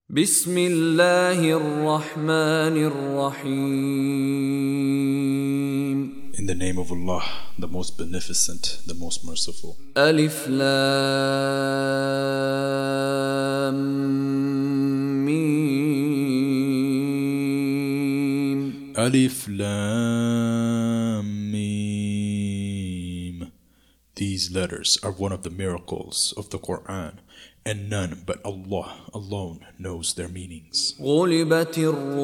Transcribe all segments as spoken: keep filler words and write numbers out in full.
بسم الله الرحمن الرحيم. In the name of Allah, the most beneficent, the most merciful. ألف لام ميم. Alif Lam Mim. These letters are one of the miracles of the Quran, and none but Allah alone knows their meanings. غلبت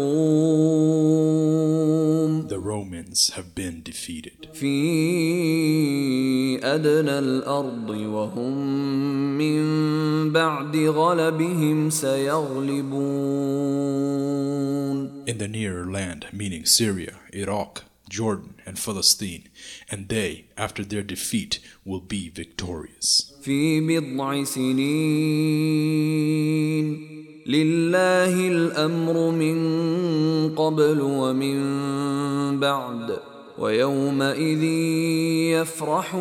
الروم The Romans have been defeated في أدنى الأرض وهم من بعد غلبهم سيغلبون. in the nearer land, meaning Syria, Iraq, Jordan, and Palestine, and they, after their defeat, will be victorious. في بضع سنين لله الأمر من قبل ومن بعد ويومئذ يفرح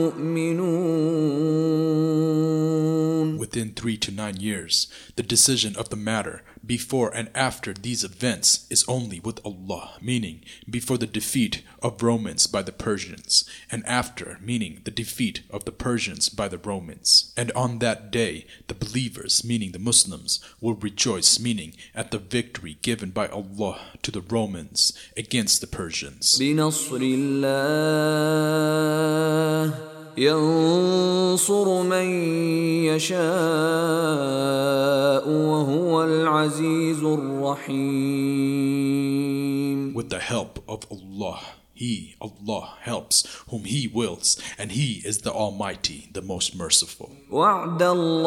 المؤمنون. Within three to nine years, the decision of the matter before and after these events is only with Allah, meaning before the defeat of Romans by the Persians, and after, meaning the defeat of the Persians by the Romans. And on that day, the believers, meaning the Muslims, will rejoice, meaning at the victory given by Allah to the Romans against the Persians. بنصر الله ينصر من يشاء وهو العزيز الرحيم. With the help of Allah, He, Allah, helps whom He wills, and He is the Almighty, the most merciful. وعد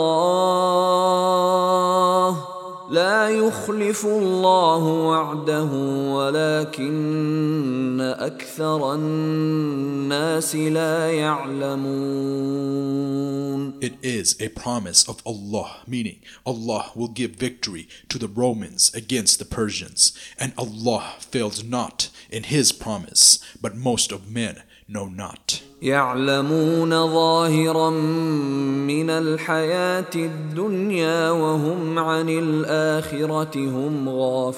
الله لا يخلف الله وعده ولكن أكثر الناس لا يعلمون. It is a promise of Allah, meaning Allah will give victory to the Romans against the Persians, and Allah fails not in His promise, but most of men know not. يعلمون ظاهرا من الحياة الدنيا وهم عن الآخرة هم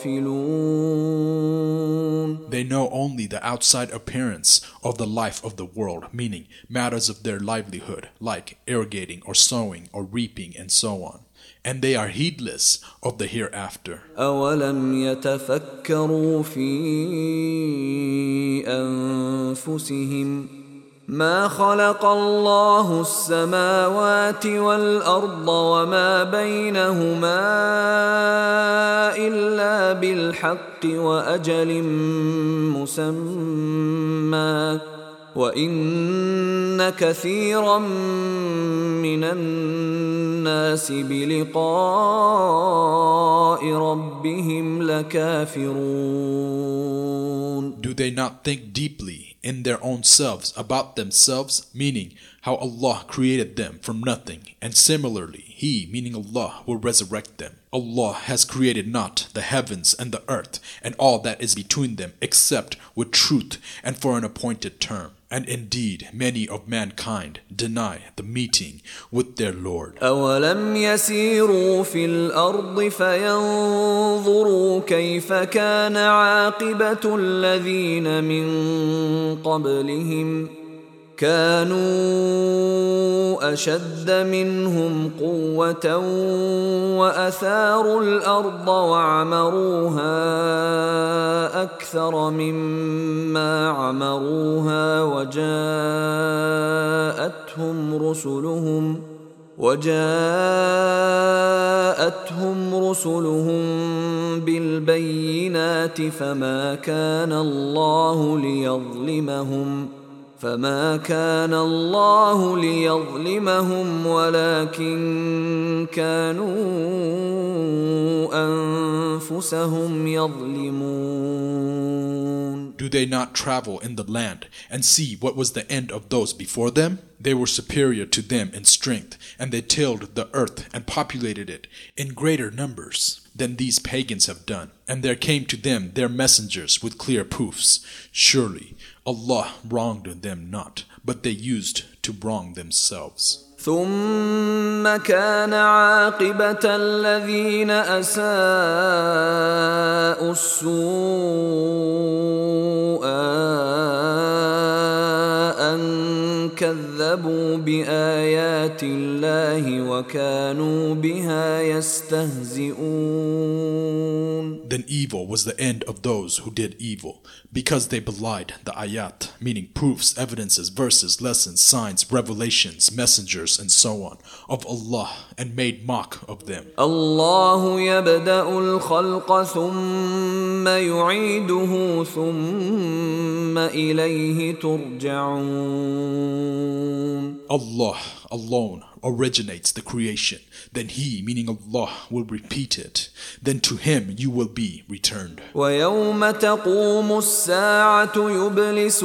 غافلون. They know only the outside appearance of the life of the world, meaning matters of their livelihood, like irrigating or sowing or reaping and so on. And they are heedless of the hereafter. أولم يتفكروا في أنفسهم ما خلق الله السماوات والأرض وما بينهما إلا بالحق وأجل مسمى وإن كثيرا من الناس بلقاء ربهم لكافرون. Do they not think deeply in their own selves about themselves, meaning how Allah created them from nothing, and similarly He, meaning Allah, will resurrect them. Allah has created not the heavens and the earth and all that is between them except with truth and for an appointed term. And indeed, many of mankind deny the meeting with their Lord. أولم يسيروا في الأرض فينظروا كيف كان عاقبة الذين من قبلهم كانوا أشد منهم قوة وأثاروا الأرض وعمروها أكثر مما عمروها وجاءتهم رسلهم وجاءتهم رسلهم بالبينات فما كان الله ليظلمهم فما كان الله ليظلمهم ولكن كانوا أنفسهم يظلمون. Do they not travel in the land and see what was the end of those before them? They were superior to them in strength, and they tilled the earth and populated it in greater numbers than these pagans have done. And there came to them their messengers with clear proofs. Surely Allah wronged them not, but they used to wrong themselves. ثم كان عاقبة الذين أساءوا السوء أن كذبوا بآيات الله وكانوا بها يستهزئون. Then evil was the end of those who did evil, because they belied the ayat, meaning proofs, evidences, verses, lessons, signs, revelations, messengers, and so on, of Allah, and made mock of them. الله يبدأ الخلق ثم يعيده ثم إليه ترجعون. Allah alone originates the creation, then He, meaning Allah, will repeat it, then to Him you will be returned. ويوم تقوم الساعة يبلس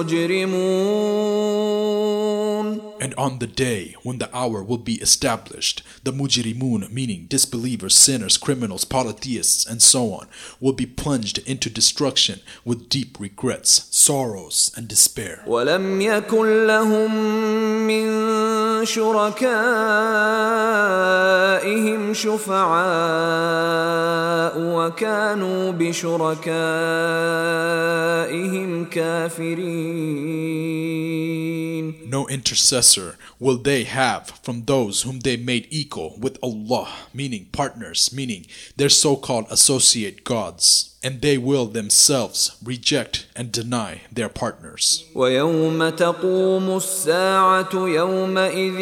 المجرمون. And on the day when the hour will be established, the mujrimun, meaning disbelievers, sinners, criminals, polytheists, and so on, will be plunged into destruction with deep regrets, sorrows, and despair. ولم يكن لهم من شركائهم شفعاء وكانوا بشركائهم كافرين. No intercessor will they have from those whom they made equal with Allah, meaning partners, meaning their so-called associate gods, and they will themselves reject and deny their partners. ويوم تقوم الساعة يومئذ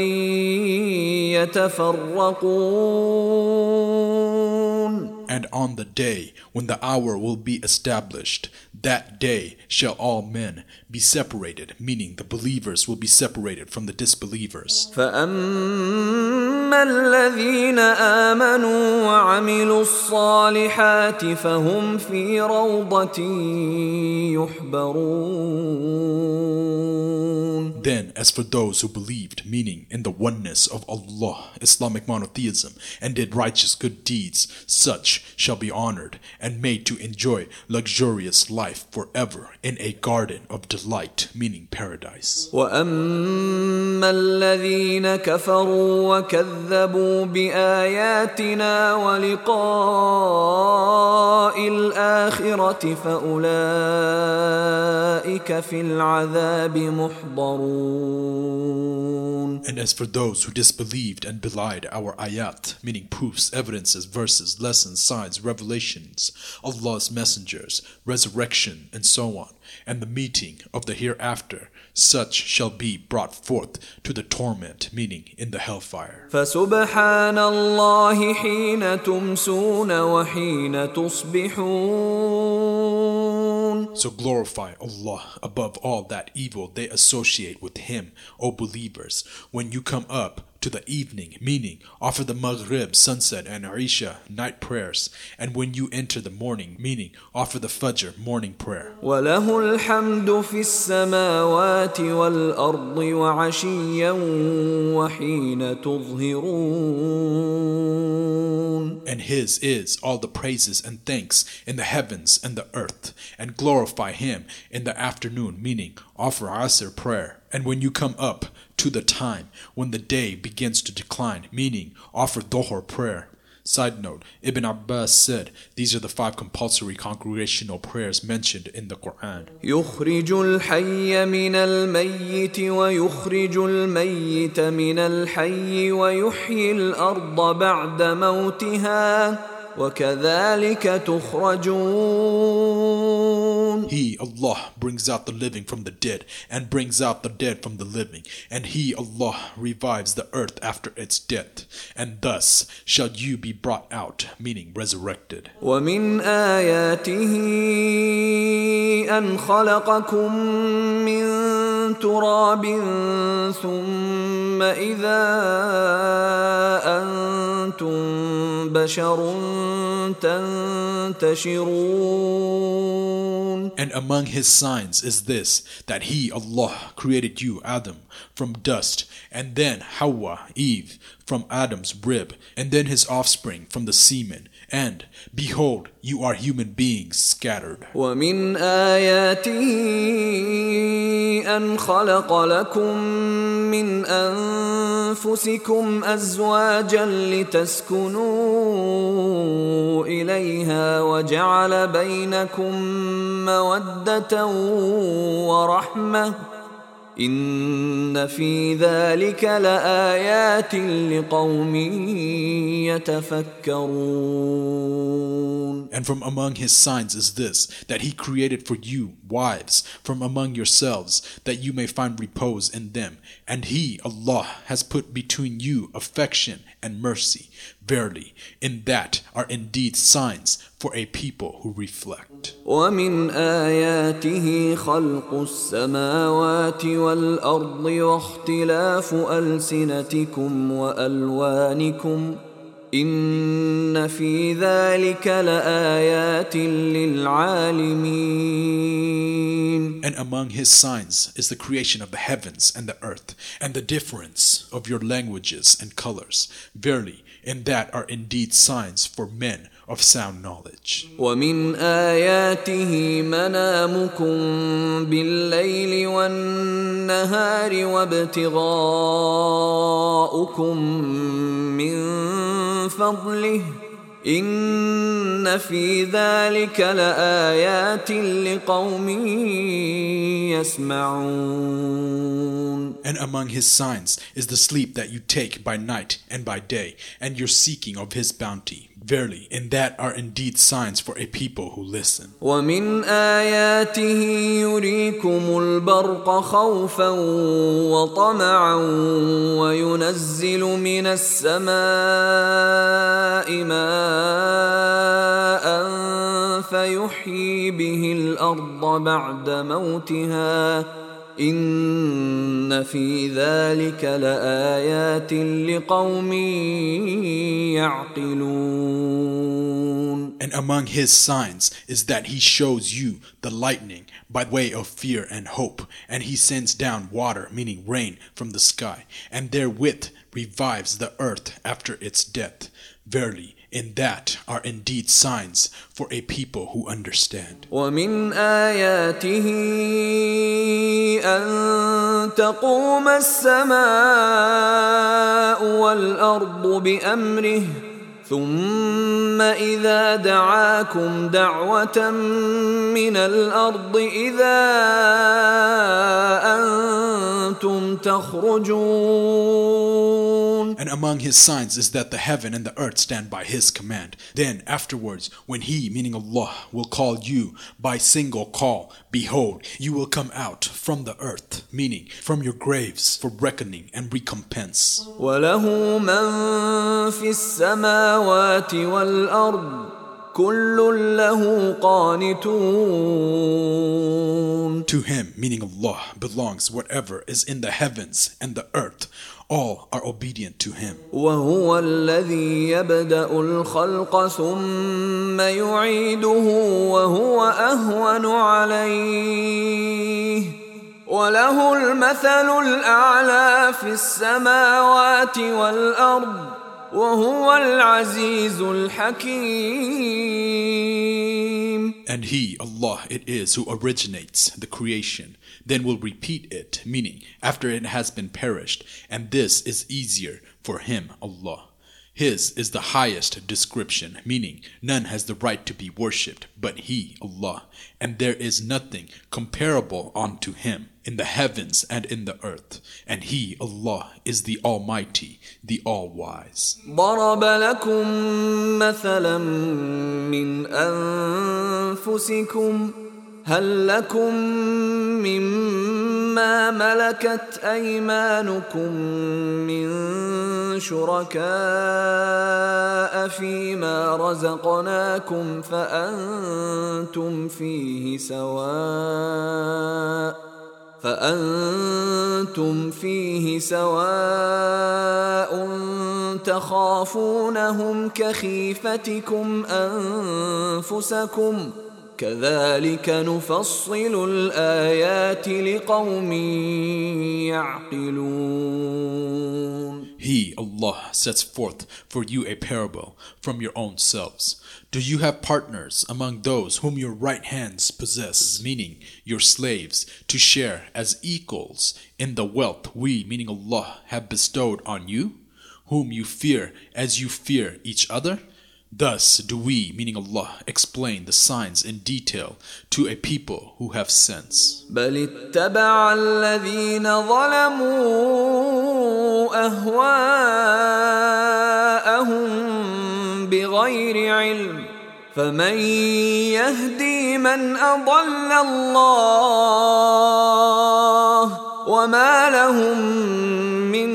يتفرقون. And on the day when the hour will be established, that day shall all men be separated, meaning the believers will be separated from the disbelievers. فأما الذين آمنوا وعملوا الصالحات فهم في روضة يحبرون. Then, as for those who believed, meaning in the oneness of Allah, Islamic monotheism, and did righteous good deeds, such shall be honored and made to enjoy luxurious life forever in a garden of delight, meaning paradise. وأما الذين كفروا وكذبوا بآياتنا ولقاء الآخرة فأولئك في العذاب محضرون. And as for those who disbelieved and belied our ayat, meaning proofs, evidences, verses, lessons, signs, revelations, Allah's messengers, resurrection, and so on, and the meeting of the hereafter, such shall be brought forth to the torment, meaning in the hellfire. فسبحان الله حين تمسون وحين تصبحون. So glorify Allah above all that evil they associate with Him, O believers, when you come up to the evening, meaning offer the Maghrib, sunset, and Isha, night prayers, and when you enter the morning, meaning offer the Fajr, morning prayer. وله الحمد في السماوات والأرض وعشيا وحين تظهرون. And His is all the praises and thanks in the heavens and the earth, and glorify Him in the afternoon, meaning offer Asr prayer, and when you come up to the time when the day begins to decline, meaning offer Dhuhr prayer. Side note, Ibn Abbas said these are the five compulsory congregational prayers mentioned in the Quran. يخرج الحي من الميت ويخرج الميت من الحي ويحيي الأرض بعد موتها وكذلك تخرجون. He, Allah, brings out the living from the dead and brings out the dead from the living, and He, Allah, revives the earth after its death, and thus shall you be brought out, meaning resurrected. ومن آياته أن خلقكم من تراب ثم إذا أنتم بشر تنتشرون. And among His signs is this, that He, Allah, created you, Adam, from dust, and then Hawa, Eve, from Adam's rib, and then his offspring from the semen, And behold, you are human beings scattered. ومن آياته أن خلق لكم من أنفسكم أزواجا لتسكنوا إليها وجعل بينكم مودة ورحمة إن في ذلك لآيات لقوم يتفكرون. And from among his signs is this, that he created for you wives from among yourselves, that you may find repose in them. And he, Allah, has put between you affection and mercy. Verily, in that are indeed signs for a people who reflect. ومن آياته خلق السماوات والأرض واختلاف ألسنتكم وألوانكم إن في ذلك لآيات للعالمين. And among his signs is the creation of the heavens and the earth, and the difference of your languages and colors. Verily, in that are indeed signs for men of sound knowledge. ومن آياته منامكم بالليل والنهار وابتغاؤكم من فضله إن في ذلك لآيات لقوم يسمعون. And among his signs is the sleep that you take by night and by day, and your seeking of his bounty. Verily, in that are indeed signs for a people who listen. ومن آياته يريكم البرق خوفا وطمعا وينزل من السماء ماء فيحيي به الأرض بعد موتها إن في ذلك لآيات لقوم يعقلون. And among his signs is that he shows you the lightning by way of fear and hope, and he sends down water, meaning rain, from the sky, and therewith revives the earth after its death. Verily, in that are indeed signs for a people who understand. ومن آياته أن تقوم السماء والأرض بأمره ثم إذا دعاكم دعوة من الأرض إذا أنتم تخرجون. And among his signs is that the heaven and the earth stand by his command. Then afterwards, when he, meaning Allah, will call you by single call, behold, you will come out from the earth, meaning from your graves, for reckoning and recompense. وله من في السماوات والأرض كل له قانتون. To him, meaning Allah, belongs whatever is in the heavens and the earth. All are obedient to him. وهو الذي يبدأ الخلق ثم يعيده وهو أهون عليه وله المثل الأعلى في السماوات والأرض وهو العزيز الحكيم. And he, Allah, it is who originates the creation, then will repeat it, meaning after it has been perished, and this is easier for him, Allah. His is the highest description, meaning none has the right to be worshipped but he, Allah, and there is nothing comparable unto him in the heavens and in the earth, and he, Allah, is the Almighty, the All-Wise. ضرب لكم مثلا من أنفسكم هل لكم مما ملكت أيمانكم من شركاء فيما رزقناكم فأنتم فيه سواء فأنتم فيه سواء تخافونهم كخيفتكم أنفسكم كذلك نفصل الآيات لقوم يعقلون. He, Allah, sets forth for you a parable from your own selves. Do you have partners among those whom your right hands possess, meaning your slaves, to share as equals in the wealth we, meaning Allah, have bestowed on you, whom you fear as you fear each other? Thus do we, meaning Allah, explain the signs in detail to a people who have sense. بل اتبع الذين ظلموا أهواءهم بغير علم فمن يهدي من أضل الله وما لهم من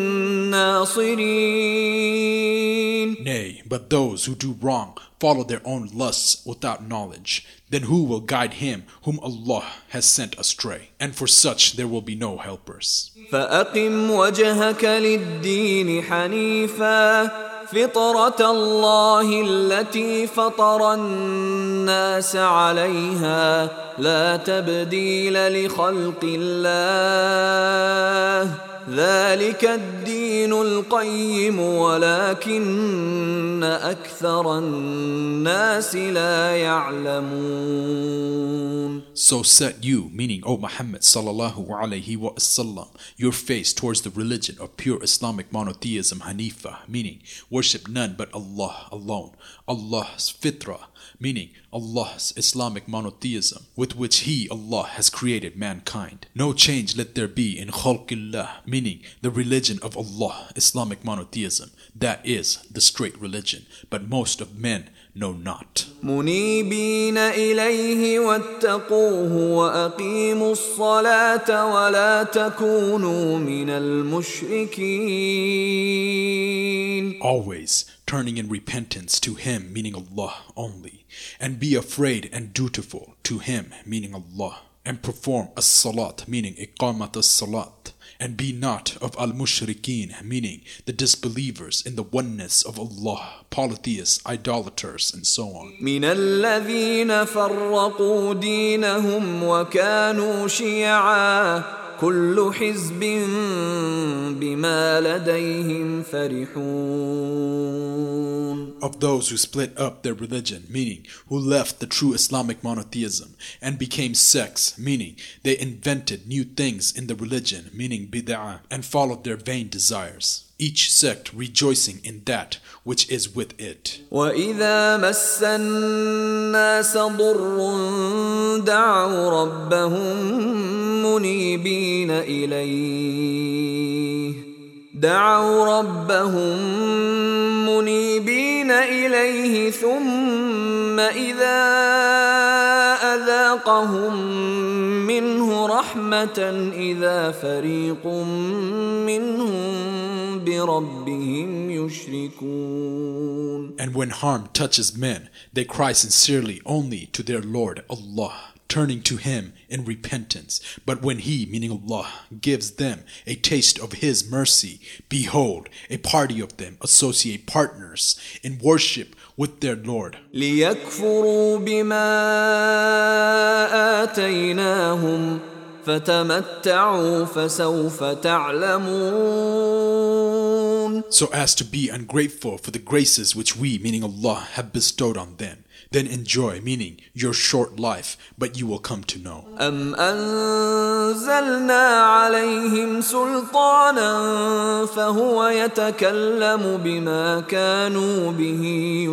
ناصرين. Nay, but those who do wrong follow their own lusts without knowledge. Then who will guide him whom Allah has sent astray? And for such there will be no helpers. فأقم وجهك للدين حنيفا فطرة الله التي فطر الناس عليها لا تبديل لخلق الله ذلك الدين القيم ولكن أكثر الناس لا يعلمون. So set you, meaning O Muhammad sallallahu alaihi wasallam, your face towards the religion of pure Islamic monotheism Hanifa, meaning worship none but Allah alone, Allah's fitrah, meaning Allah's Islamic monotheism, with which He, Allah, has created mankind. No change let there be in khalqillah, meaning the religion of Allah, Islamic monotheism. That is the straight religion, but most of men know not. منيبين إليه واتقوه وأقيموا الصلاة ولا تكونوا من المشركين. Always turning in repentance to Him, meaning Allah only, and be afraid and dutiful to Him, meaning Allah, and perform as-salat, meaning iqamat as-salat, and be not of al-mushrikeen, meaning the disbelievers in the oneness of Allah, polytheists, idolaters, and so on. من الذين فرقوا دينهم وكانوا شيعا كل حزب بما لديهم فرحون. Of those who split up their religion, meaning who left the true Islamic monotheism and became sects, meaning they invented new things in the religion, meaning bid'ah, and followed their vain desires, each sect rejoicing in that which is with it. وَإِذَا مَسَّ النَّاسَ ضُرٌّ دَعَوْا رَبَّهُم مُنِيبِينَ إِلَيْهِ دعوا ربهم منيبين إليه ثم إذا أذاقهم منه رحمة إذا فريق منهم بربهم يشركون. And when harm touches men, they cry sincerely only to their Lord Allah, turning to Him in repentance. But when He, meaning Allah, gives them a taste of His mercy, behold, a party of them associate partners in worship with their Lord. لِيَكْفُرُوا بِمَا آتَيْنَاهُمْ فَتَمَتَّعُوا فَسَوْفَ تَعْلَمُونَ. So as to be ungrateful for the graces which we, meaning Allah, have bestowed on them. Then enjoy, meaning your short life, but you will come to know. أَمْ أَنزَلْنَا عَلَيْهِمْ سُلْطَانًا فَهُوَ يَتَكَلَّمُ بِمَا كَانُوا بِهِ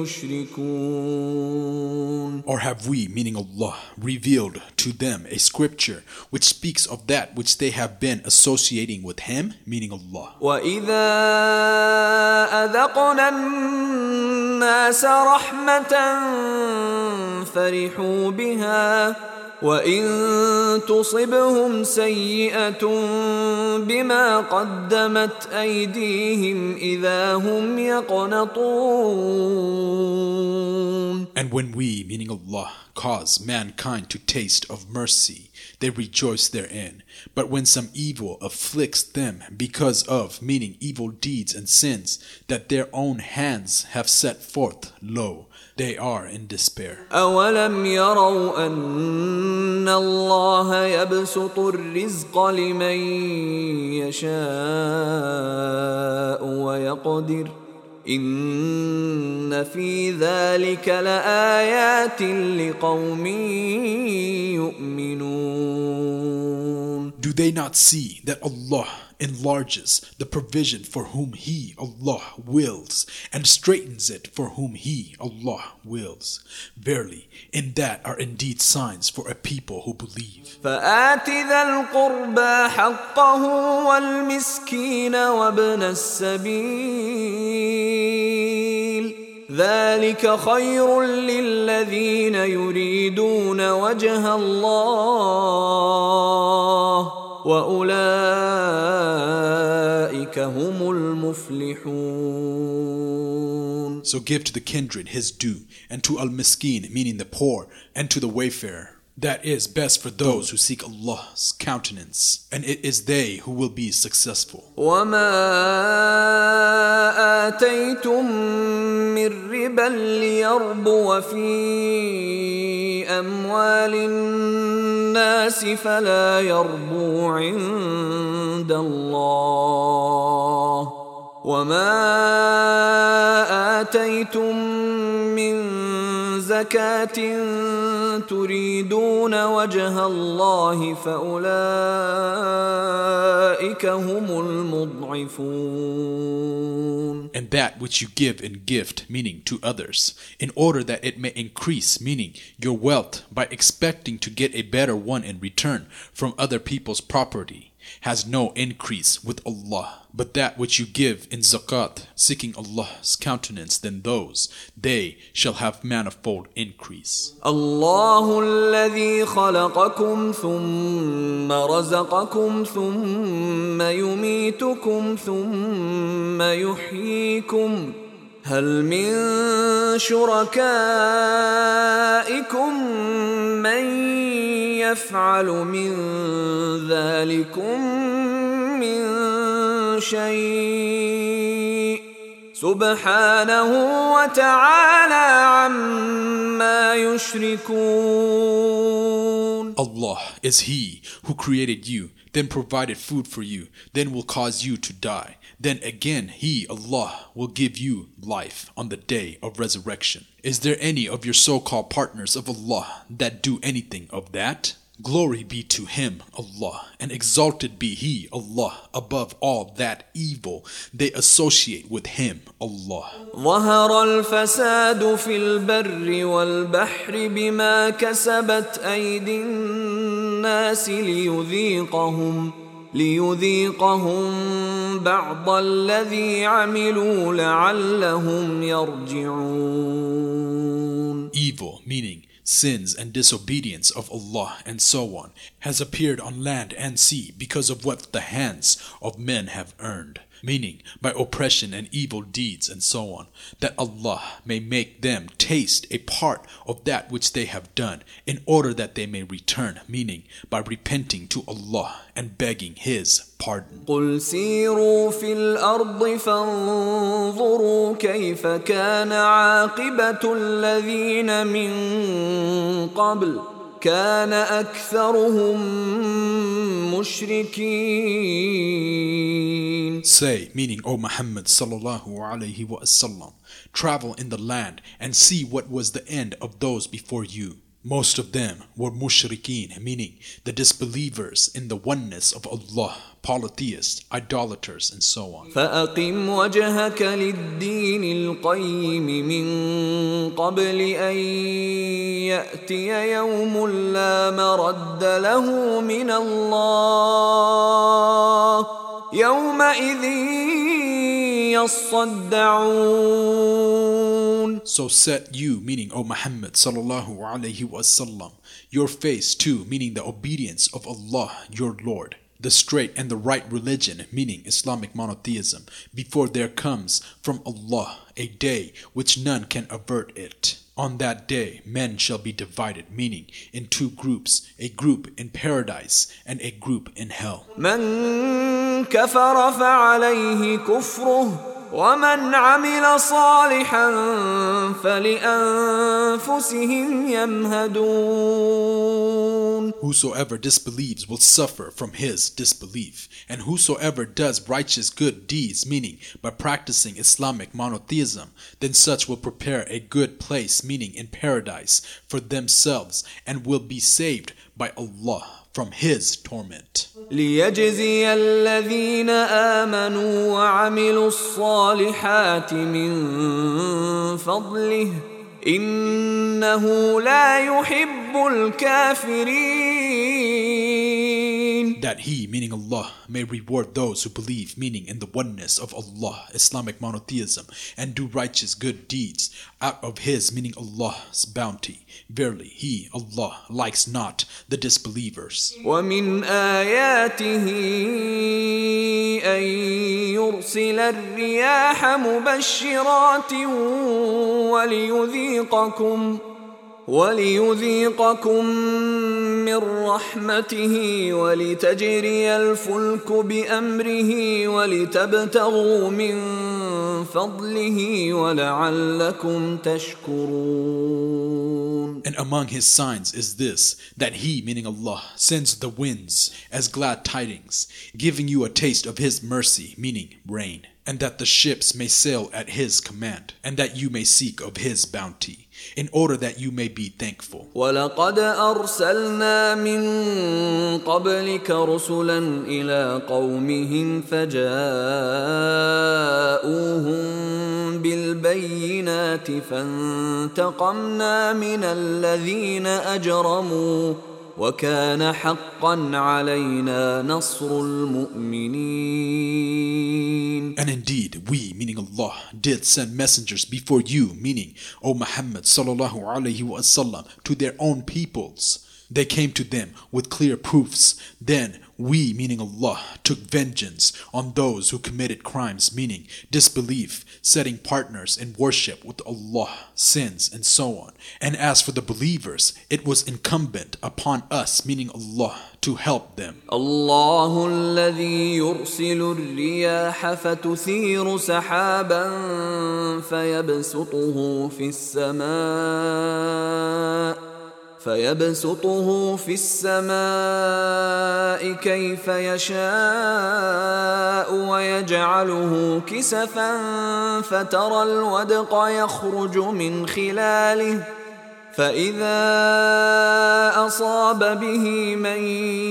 يُشْرِكُونَ. Or have we, meaning Allah, revealed to them a scripture which speaks of that which they have been associating with Him, meaning Allah. وَإِذَا أَذَقْنَا النَّاسَ رَحْمَةً فرحوا بها وإن تصبهم سيئة بما قدمت أيديهم إذا هم يقنطون. And when we, meaning Allah, cause mankind to taste of mercy, they rejoice therein. But when some evil afflicts them because of, meaning evil deeds and sins, that their own hands have set forth, lo, they are in despair. أَوَلَمْ يَرَوْا أَنَّ اللَّهَ يَبْسُطُ الرِّزْقَ لِمَن يَشَاءُ وَيَقْدِرُ إِنَّ فِي ذَلِكَ لَآيَاتٍ لِقَوْمٍ يُؤْمِنُونَ. Do they not see that Allah enlarges the provision for whom He, Allah, wills, and straightens it for whom He, Allah, wills? Verily, in that are indeed signs for a people who believe. فآت ذا القربى حقه والمسكين وابن السبيل ذلك خير للذين يريدون وجه الله وأولئك هم المفلحون. So give to the kindred his due, and to al-miskin, meaning the poor, and to the wayfarer. That is best for those who seek Allah's countenance, and it is they who will be successful. وَمَا آتَيْتُم مِّن رِّبًا لِّيَرْبُوَ فِي أَمْوَالِ النَّاسِ فَلَا يَرْبُو عِندَ اللَّهِ وَمَا آتَيْتُم مِّن زكاة تريدون وجه الله فأولئك هم المضعفون. And that which you give in gift, meaning to others, in order that it may increase, meaning your wealth, by expecting to get a better one in return from other people's property, has no increase with Allah. But that which you give in zakat, seeking Allah's countenance, then those, they shall have manifold increase. الله الذي خلقكم ثم رزقكم ثم يميتكم ثم يحييكم هل من شركائكم من يفعل من ذلكم من شيء سبحانه وتعالى عما يشركون. Allah is He who created you, then provided food for you, then will cause you to die. Then again He, Allah, will give you life on the day of resurrection. Is there any of your so-called partners of Allah that do anything of that? Glory be to Him, Allah, and exalted be He, Allah, above all that evil they associate with Him, Allah. ظهر الفساد في البر والبحر بما كسبت أيدي الناس ليذيقهم ليذيقهم بعض الذي عملوا لعلهم يرجعون. Evil, meaning sins and disobedience of Allah and so on, has appeared on land and sea because of what the hands of men have earned, meaning by oppression and evil deeds and so on, that Allah may make them taste a part of that which they have done, in order that they may return, meaning by repenting to Allah and begging His pardon. قل سيروا في الأرض فانظروا كيف كان عاقبة الذين من قبل كان أكثرهم مشركين. Say, meaning, O Muhammad sallallahu alayhi wa sallam, travel in the land and see what was the end of those before you. Most of them were mushrikeen, meaning the disbelievers in the oneness of Allah, polytheists, idolaters, and so on. فأقم وجهك للدين القيم من قبل أن يأتي يوم لا مرد له من الله يومئذ يصدعون. So set you, meaning O Muhammad sallallahu alayhi wa sallam, your face too, meaning the obedience of Allah, your Lord, the straight and the right religion, meaning Islamic monotheism, before there comes from Allah a day which none can avert it. On that day, men shall be divided, meaning in two groups, a group in paradise and a group in hell. من كفر فعليه كفره ومن عمل صالحا فلأنفسهم يمهدون. Whosoever disbelieves will suffer from his disbelief, and whosoever does righteous good deeds, meaning by practicing Islamic monotheism, then such will prepare a good place, meaning in paradise, for themselves, and will be saved by Allah from his torment. ليجزي الذين آمنوا وعملوا الصالحات من فضله إنه لا يحب الكافرين. That he, meaning Allah, may reward those who believe, meaning in the oneness of Allah, Islamic monotheism, and do righteous good deeds out of his, meaning Allah's bounty. Verily, he, Allah, likes not the disbelievers. ومن آياته أن يرسل الرياح مبشرات وليذيقكم وليذيقكم من رحمته ولتجري الفلك بأمره ولتبتغوا من فضله ولعلكم تشكرون. And among his signs is this, that he, meaning Allah, sends the winds as glad tidings, giving you a taste of his mercy, meaning rain, and that the ships may sail at his command, and that you may seek of his bounty, in order that you may be thankful. وَلَقَدْ أَرْسَلْنَا مِن قَبْلِكَ رُسُلًا إِلَىٰ قَوْمِهِمْ فَجَاءُوهُم بِالْبَيِّنَاتِ فَانتَقَمْنَا مِنَ الَّذِينَ أَجْرَمُوا وَكَانَ حَقًّا عَلَيْنَا نَصْرُ الْمُؤْمِنِينَ. And indeed, we, meaning Allah, did send messengers before you, meaning, O Muhammad sallallahu alaihi wasallam, to their own peoples. They came to them with clear proofs. Then we, meaning Allah, took vengeance on those who committed crimes, meaning disbelief, setting partners in worship with Allah, sins, and so on. And as for the believers, it was incumbent upon us, meaning Allah, to help them. الله الذي يرسل الرياح فتثير سحابا فيبسطه في السماء فيبسطه في السماء كيف يشاء ويجعله كسفا فترى الودق يخرج من خلاله فإذا أصاب به من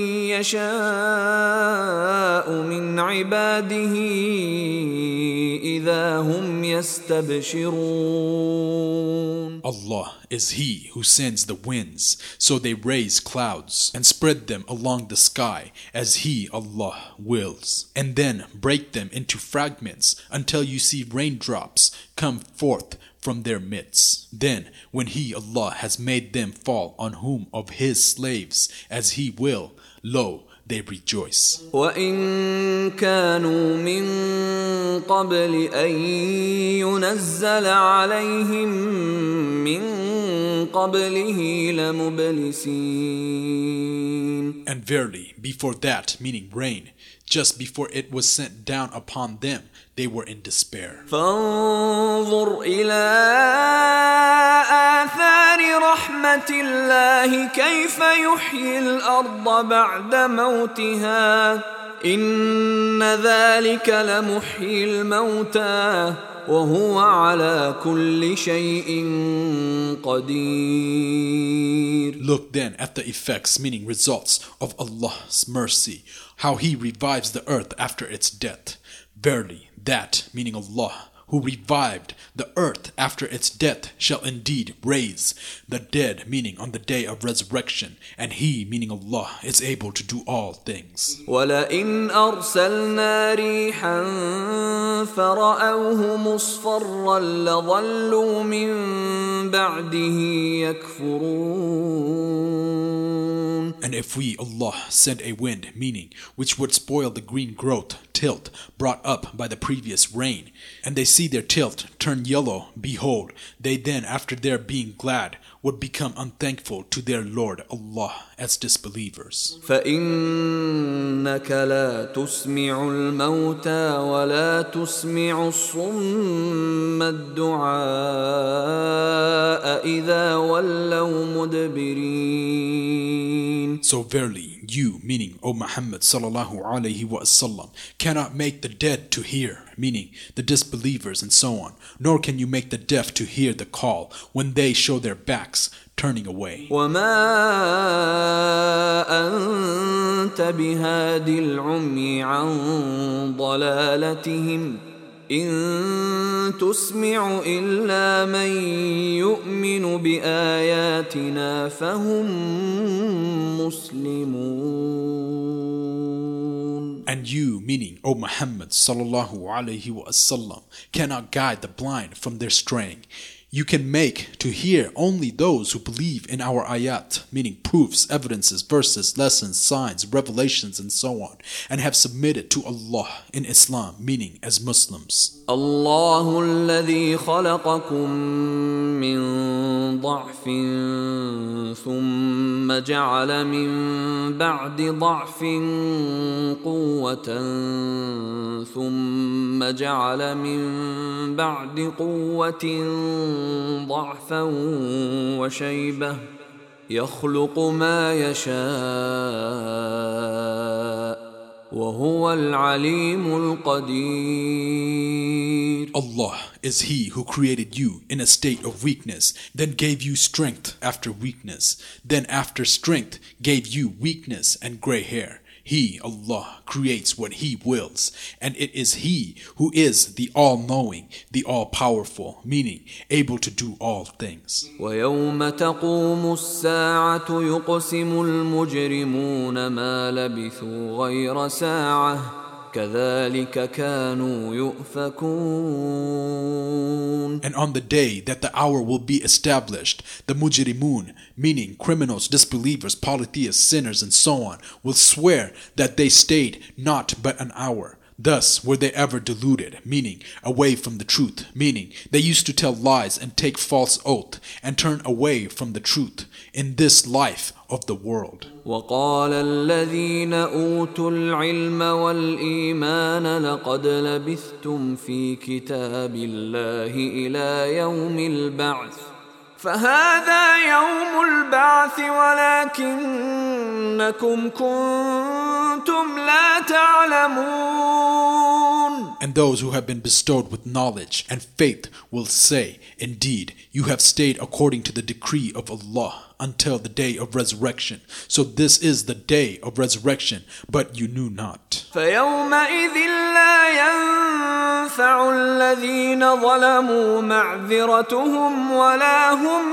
يشاء من عباده إذا هم يستبشرون. Allah is He who sends the winds, so they raise clouds and spread them along the sky as He, Allah, wills, and then break them into fragments until you see raindrops come forth from their midst. Then, when He, Allah, has made them fall on whom of His slaves as He will, lo, they rejoice. وَإِن كَانُوا مِن قَبْلِ أَن يُنَزَّلَ عَلَيْهِم مِّن قَبْلِهِ لَمُبْلِسِينَ. And verily, before that, meaning rain, just before it was sent down upon them, they were in despair. فانظر إلى آثار رحمة الله كيف يحيي الأرض بعد موتها إن ذلك لمحيي الموتى وهو على كل شيء قدير. Look then at the effects, meaning results, of Allah's mercy, how He revives the earth after its death. Verily, that, meaning Allah, who revived the earth after its death, shall indeed raise the dead, meaning on the day of resurrection, and He, meaning Allah, is able to do all things. وَلَئِنْ أَرْسَلْنَا رِيحًا فَرَأَوْهُ مُصْفَرًّا لَظَلُّوا مِن بَعْدِهِ يَكْفُرُونَ. And if we, Allah, send a wind, meaning which would spoil the green growth, tilt, brought up by the previous rain, and they see their tilt turn yellow, behold, they then, after their being glad, would become unthankful to their Lord Allah as disbelievers. فإنك لا تسمع الموتى ولا تسمع الصم الدعاء إذا ولوا مدبرين. So verily, you, meaning O Muhammad sallallahu alaihi wasallam, cannot make the dead to hear, meaning the disbelievers and so on, nor can you make the deaf to hear the call when they show their backs, turning away. وما أنت بهاد العمي عن ضلالتهم إن تسمع إلا من يؤمن بآياتنا فهم مسلمون. And you, meaning O Muhammad sallallahu alaihi wasallam, cannot guide the blind from their straying. You can make to hear only those who believe in our ayat, meaning proofs, evidences, verses, lessons, signs, revelations, and so on, and have submitted to Allah in Islam, meaning as Muslims. الله الذي خلقكم من ضعف ثم جعل من بعد ضعف قوة ثم جعل من بعد قوة ضعفا وشيبة يخلق ما يشاء وهو العليم القدير. Allah is He who created you in a state of weakness, then gave you strength after weakness, then after strength gave you weakness and gray hair. He, Allah, creates what He wills, and it is He who is the all-knowing, the all-powerful, meaning able to do all things. وَيَوْمَ تَقُومُ السَّاعَةُ يُقْسِمُ الْمُجْرِمُونَ مَا لَبِثُوا غَيْرَ سَاعَةٍ كَذَلِكَ كَانُوا يُؤْفَكُونَ. And on the day that the hour will be established, the mujrimun, meaning criminals, disbelievers, polytheists, sinners, and so on, will swear that they stayed not but an hour. Thus were they ever deluded, meaning away from the truth, meaning they used to tell lies and take false oath and turn away from the truth in this life of the world. وقال الذين أوتوا العلم والإيمان لقد لبثتم في كتاب الله إلى يوم البعث فهذا يوم البعث ولكنكم كنتم لا تعلمون. And those who have been bestowed with knowledge and faith will say, indeed, you have stayed according to the decree of Allah until the day of resurrection. So this is the day of resurrection, but you knew not. فَيَوْمَئِذٍ لَا يَنْفَعُ الَّذِينَ ظَلَمُوا مَعْذِرَتُهُمْ وَلَا هُمْ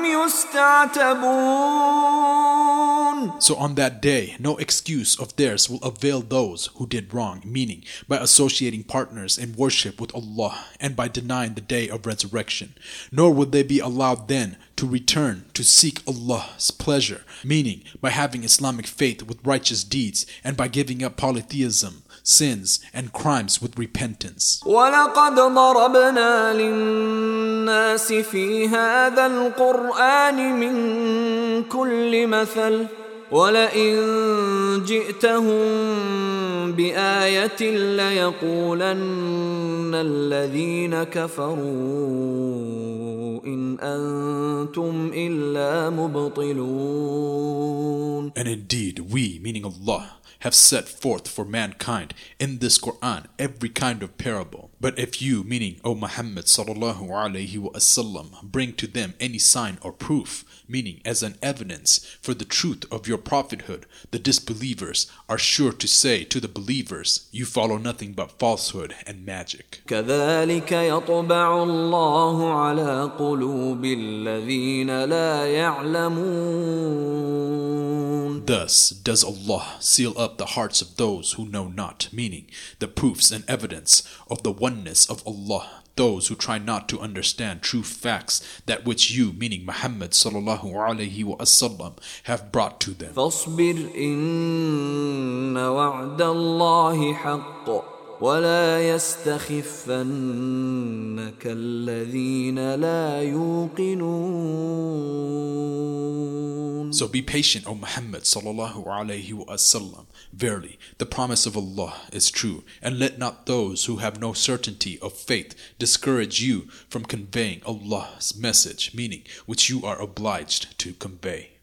يُسْتَعْتَبُونَ. So on that day, no excuse of theirs will avail those who did wrong, meaning by associating partners in worship with Allah and by denying the day of resurrection. Nor would they be allowed then to return to seek Allah's pleasure, meaning by having Islamic faith with righteous deeds and by giving up polytheism, sins, and crimes with repentance. وَلَقَدْ ضَرَبْنَا لِلنَّاسِ فِي هَذَا الْقُرْآنِ مِنْ كُلِّ مَثَلٍ وَلَئِنْ جِئْتَهُمْ بِآيَةٍ لَيَقُولَنَّ الَّذِينَ كَفَرُوا إِنْ أَنْتُمْ إِلَّا مُبْطِلُونَ. And indeed, we, meaning Allah, have set forth for mankind in this Quran every kind of parable. But if you, meaning O Muhammad sallallahu alaihi wasallam, bring to them any sign or proof, meaning as an evidence for the truth of your prophethood, the disbelievers are sure to say to the believers, you follow nothing but falsehood and magic. كذلك يطبع الله على قلوب الذين لا يعلمون. Thus does Allah seal up the hearts of those who know not, meaning the proofs and evidence of the oneness of Allah, those who try not to understand true facts, that which you, meaning Muhammad sallallahu alaihi wasallam, have brought to them. فاصبر إن وعد الله حق ولا يستخفنك الذين لا يوقنون. So be patient, O Muhammad sallallahu alayhi wa sallam. Verily, the promise of Allah is true, and let not those who have no certainty of faith discourage you from conveying Allah's message, meaning which you are obliged to convey.